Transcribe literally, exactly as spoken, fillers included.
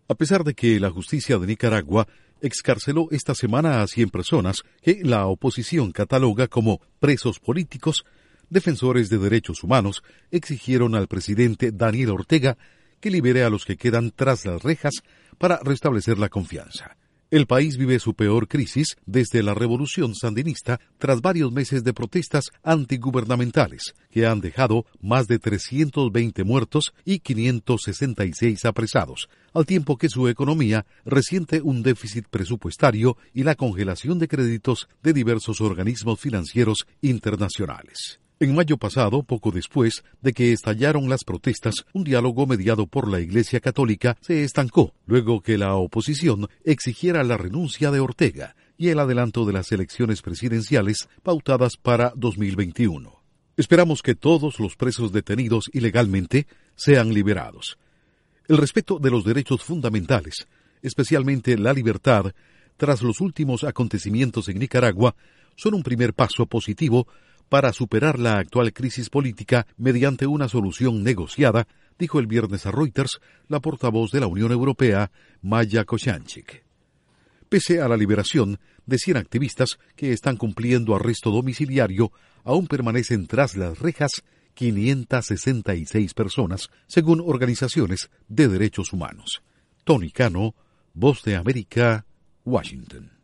A pesar de que la justicia de Nicaragua excarceló esta semana a cien personas que la oposición cataloga como presos políticos, defensores de derechos humanos exigieron al presidente Daniel Ortega que libere a los que quedan tras las rejas para restablecer la confianza. El país vive su peor crisis desde la revolución sandinista tras varios meses de protestas antigubernamentales que han dejado más de trescientos veinte muertos y quinientos sesenta y seis apresados, al tiempo que su economía resiente un déficit presupuestario y la congelación de créditos de diversos organismos financieros internacionales. En mayo pasado, poco después de que estallaron las protestas, un diálogo mediado por la Iglesia Católica se estancó, luego que la oposición exigiera la renuncia de Ortega y el adelanto de las elecciones presidenciales pautadas para dos mil veintiuno. Esperamos que todos los presos detenidos ilegalmente sean liberados. El respeto de los derechos fundamentales, especialmente la libertad, tras los últimos acontecimientos en Nicaragua, son un primer paso positivo para superar la actual crisis política mediante una solución negociada, dijo el viernes a Reuters la portavoz de la Unión Europea, Maja Kociancic. Pese a la liberación de cien activistas que están cumpliendo arresto domiciliario, aún permanecen tras las rejas quinientas sesenta y seis personas, según organizaciones de derechos humanos. Tony Cano, Voz de América, Washington.